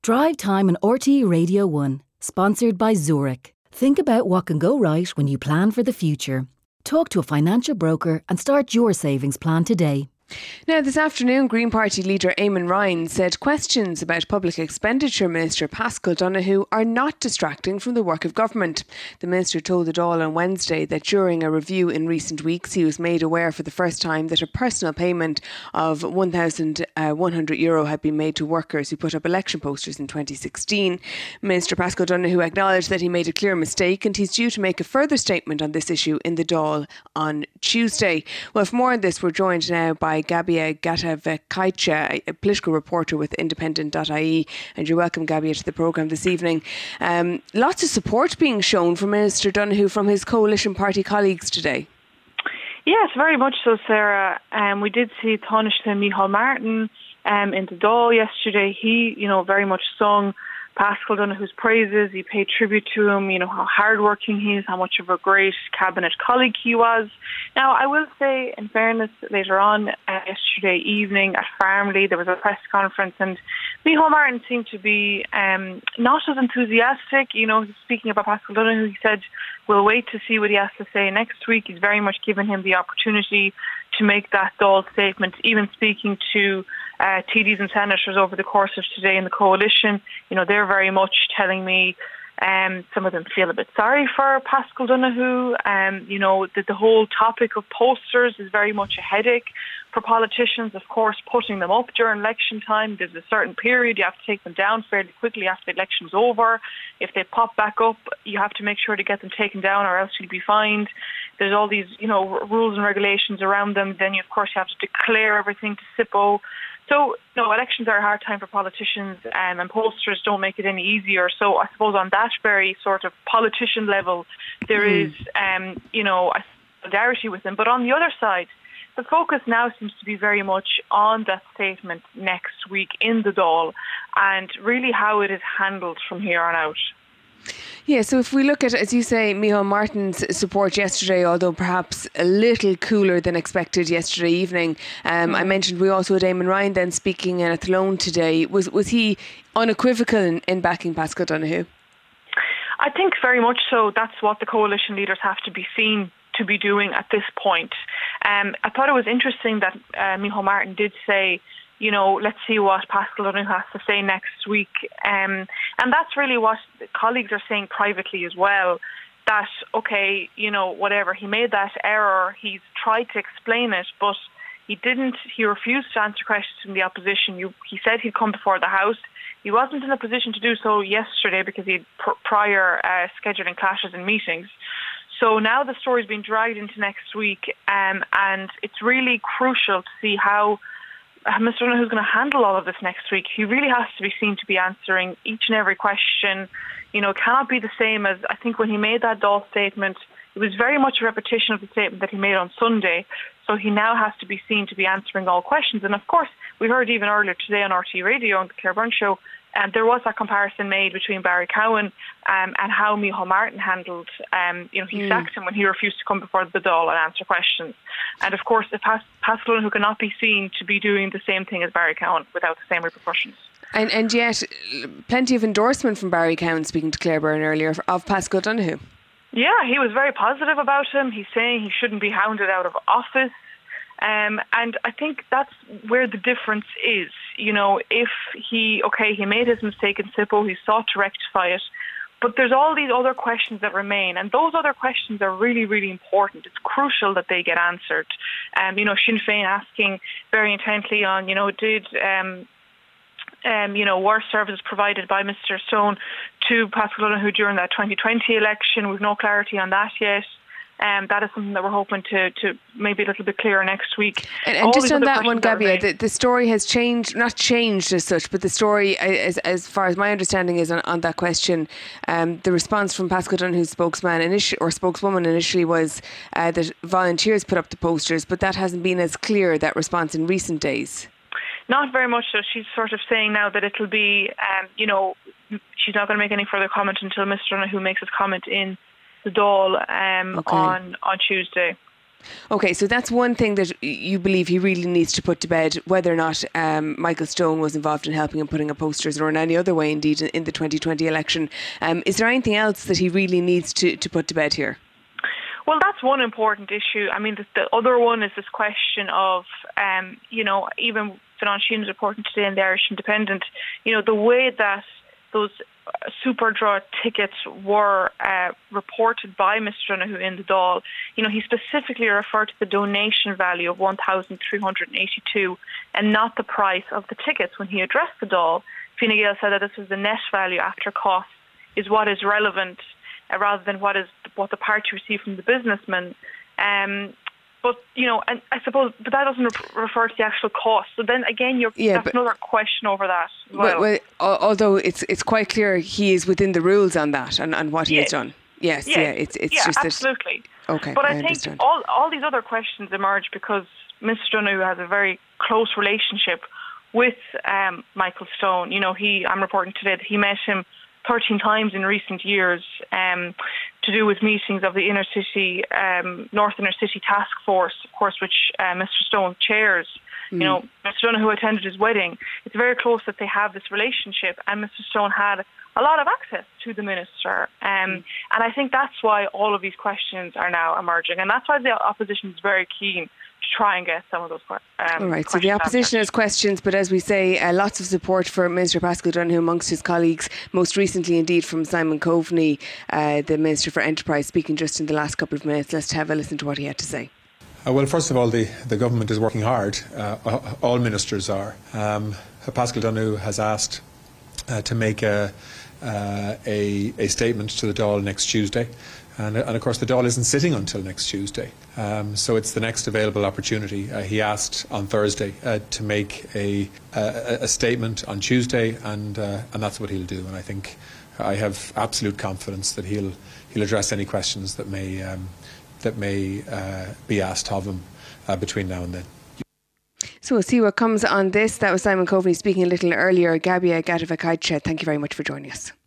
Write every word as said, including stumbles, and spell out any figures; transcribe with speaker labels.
Speaker 1: Drive Time on R T E Radio one, sponsored by Zurich. Think about what can go right when you plan for the future. Talk to a financial broker and start your savings plan today.
Speaker 2: Now, this afternoon, Green Party leader Eamon Ryan said questions about Public Expenditure Minister Paschal Donohoe are not distracting from the work of government. The minister told the Dáil on Wednesday that during a review in recent weeks, he was made aware for the first time that a personal payment of one thousand one hundred euro had been made to workers who put up election posters in twenty sixteen. Minister Paschal Donohoe acknowledged that he made a clear mistake, and he's due to make a further statement on this issue in the Dáil on Tuesday. Well, for more on this, we're joined now by Gabia Gatavekaicha, a political reporter with independent dot I E, and you're welcome, Gabia, to the programme this evening. Um, lots of support being shown for Minister Donohoe from his coalition party colleagues today.
Speaker 3: Yes, very much so, Sarah. Um, we did see Taoiseach Micheál Martin um, in the Dáil yesterday. He, you know, very much sung Paschal Donohoe's praises. He paid tribute to him, you know, how hardworking he is, how much of a great cabinet colleague he was. Now, I will say, in fairness, later on uh, yesterday evening at Farmley, there was a press conference, and Micheál Martin seemed to be um, not as enthusiastic. You know, speaking about Paschal Donohoe, he said, we'll wait to see what he has to say next week. He's very much given him the opportunity to make that Dáil statement, even speaking to uh, T Ds and senators over the course of today in the coalition. You know, they're very much telling me um, some of them feel a bit sorry for Paschal Donohoe. Um, you know, that the whole topic of posters is very much a headache for politicians. Of course, putting them up during election time, there's a certain period, you have to take them down fairly quickly after the election's over. If they pop back up, you have to make sure to get them taken down or else you'll be fined. There's all these, you know, rules and regulations around them. Then, you, of course, you have to declare everything to S I P O. So, no, elections are a hard time for politicians, um, and posters don't make it any easier. So I suppose on that very sort of politician level, there mm. is, um, you know, a solidarity with them. But on the other side, the focus now seems to be very much on that statement next week in the Dáil and really how it is handled from here on out.
Speaker 2: Yeah, so if we look at, as you say, Micheál Martin's support yesterday, although perhaps a little cooler than expected yesterday evening, um, mm. I mentioned we also had Eamon Ryan then speaking in Athlone today. Was was he unequivocal in, in backing Paschal Donohoe?
Speaker 3: I think very much so. That's what the coalition leaders have to be seen to be doing at this point. Um, I thought it was interesting that uh, Micheál Martin did say, you know, let's see what Paschal Donohoe has to say next week. Um, and that's really what colleagues are saying privately as well, that, okay, you know, whatever, he made that error, he's tried to explain it, but he didn't, he refused to answer questions from the opposition. You, he said he'd come before the House. He wasn't in a position to do so yesterday because he had pr- prior uh, scheduling clashes and meetings. So now the story's been dragged into next week, um, and it's really crucial to see how uh, Mister Donohoe is going to handle all of this next week. He really has to be seen to be answering each and every question. You know, it cannot be the same as, I think when he made that Dáil statement, it was very much a repetition of the statement that he made on Sunday. So he now has to be seen to be answering all questions. And of course, we heard even earlier today on R T E Radio on the Claire Byrne show, and um, there was that comparison made between Barry Cowan um, and how Micheál Martin handled, um, you know, he mm. sacked him when he refused to come before the Dáil and answer questions. And of course, if Pas- Paschal Donohoe cannot be seen to be doing the same thing as Barry Cowan without the same repercussions.
Speaker 2: And, and yet, plenty of endorsement from Barry Cowan, speaking to Claire Byrne earlier, of Paschal Donohoe.
Speaker 3: Yeah, he was very positive about him. He's saying he shouldn't be hounded out of office. Um, and I think that's where the difference is. You know, if he, okay, he made his mistake in S I P O, he sought to rectify it, but there's all these other questions that remain, and those other questions are really, really important. It's crucial that they get answered. Um, you know, Sinn Féin asking very intently on, you know, did... Um, Um, you know, were services provided by Mister Stone to Paschal Donohoe during that twenty twenty election? We've no clarity on that yet. Um, that is something that we're hoping to, to maybe a little bit clearer next week.
Speaker 2: And, and just on that one, Gabia, the, the story has changed, not changed as such, but the story, as as far as my understanding is on, on that question, um, the response from Paschal Donohoe's spokesman initially, or spokeswoman initially was uh, that volunteers put up the posters, but that hasn't been as clear, that response, in recent days.
Speaker 3: Not very much so. She's sort of saying now that it'll be, um, you know, she's not going to make any further comment until Mister Donohoe makes his comment in the Dáil um, okay. on, on Tuesday.
Speaker 2: OK, so that's one thing that you believe he really needs to put to bed, whether or not um, Michael Stone was involved in helping him putting up posters or in any other way, indeed, in the twenty twenty election. Um, is there anything else that he really needs to, to put to bed here?
Speaker 3: Well, that's one important issue. I mean, the, the other one is this question of, um, you know, even Fionnán Sheahan is reporting today in the Irish Independent, you know, the way that those super draw tickets were uh, reported by Mister Donoghue in the Dáil. You know, he specifically referred to the donation value of one thousand three hundred eighty-two and not the price of the tickets. When he addressed the Dáil, Fine Gael said that this was the net value after costs is what is relevant uh, rather than what is what the party received from the businessman. Um, But, you know, and I suppose, but that doesn't re- refer to the actual cost. So then again, you're, yeah, that's but, another question over that as well.
Speaker 2: well, well although it's it's quite clear he is within the rules on that and, and what he
Speaker 3: yes.
Speaker 2: has done. Yes, yeah, yeah it's it's
Speaker 3: yeah,
Speaker 2: just
Speaker 3: absolutely.
Speaker 2: That, okay,
Speaker 3: but I,
Speaker 2: I
Speaker 3: think
Speaker 2: understand.
Speaker 3: all all these other questions emerge because Mister Donoghue has a very close relationship with um, Michael Stone. You know, he I'm reporting today that he met him thirteen times in recent years um, to do with meetings of the inner city, um, North Inner City Task Force, of course, which uh, Mister Stone chairs. Mm. You know, Mister Donoghue attended his wedding. It's very close that they have this relationship, and Mister Stone had a lot of access to the minister. Um, mm. And I think that's why all of these questions are now emerging, and that's why the opposition is very keen to try and get some of those um,
Speaker 2: All right, so the opposition has questions, but as we say, uh, lots of support for Minister Paschal Donoghue amongst his colleagues, most recently indeed from Simon Coveney, uh, the Minister for Enterprise, speaking just in the last couple of minutes. Let's have a listen to what he had to say.
Speaker 4: Uh, well, first of all, the, the government is working hard. Uh, all ministers are. Um, Paschal Donoghue has asked uh, to make a, uh, a, a statement to the Dáil next Tuesday. And, and of course, the Dáil isn't sitting until next Tuesday. Um, so it's the next available opportunity. Uh, he asked on Thursday uh, to make a, a, a statement on Tuesday, and uh, and that's what he'll do. And I think I have absolute confidence that he'll he'll address any questions that may um, that may uh, be asked of him uh, between now and then.
Speaker 2: So we'll see what comes on this. That was Simon Coveney speaking a little earlier. Gabia Gadova-Kaitche, thank you very much for joining us.